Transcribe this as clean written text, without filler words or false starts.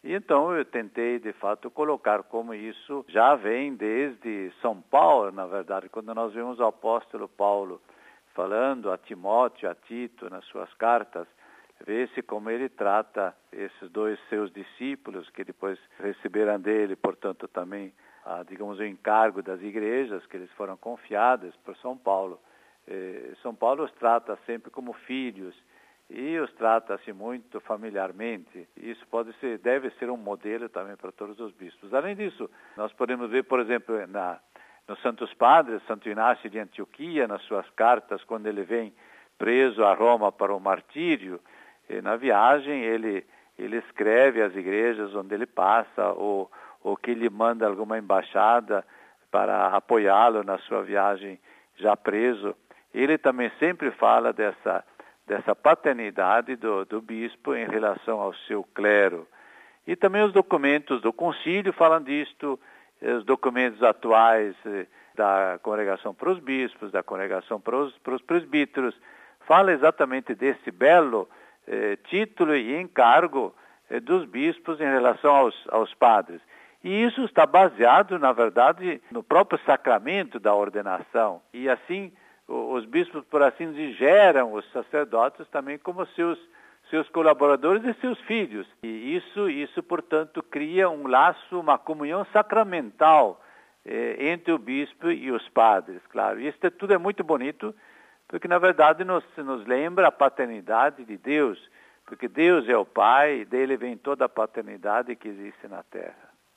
E então eu tentei, de fato, colocar como isso já vem desde São Paulo, na verdade, quando nós vemos o apóstolo Paulo falando a Timóteo, a Tito, nas suas cartas, vê-se como ele trata esses dois seus discípulos, que depois receberam dele, portanto, também, digamos, o encargo das igrejas, que eles foram confiadas por São Paulo. São Paulo os trata sempre como filhos, e os trata-se muito familiarmente. Isso deve ser um modelo também para todos os bispos. Além disso, nós podemos ver, por exemplo, nos Santos Padres, Santo Inácio de Antioquia, nas suas cartas, quando ele vem preso a Roma para o martírio, na viagem ele escreve às igrejas onde ele passa, ou que lhe manda alguma embaixada para apoiá-lo na sua viagem já preso. Ele também sempre fala dessa paternidade do bispo em relação ao seu clero. E também os documentos do concílio falam disto, os documentos atuais da congregação para os bispos, da congregação para os presbíteros, fala exatamente desse belo título e encargo dos bispos em relação aos padres. E isso está baseado, na verdade, no próprio sacramento da ordenação. E assim, os bispos, por assim dizer, geram os sacerdotes também como seus colaboradores e seus filhos. E isso, portanto, cria um laço, uma comunhão sacramental entre o bispo e os padres, claro. E isso tudo é muito bonito, porque, na verdade, nos lembra a paternidade de Deus, porque Deus é o Pai, e dele vem toda a paternidade que existe na terra.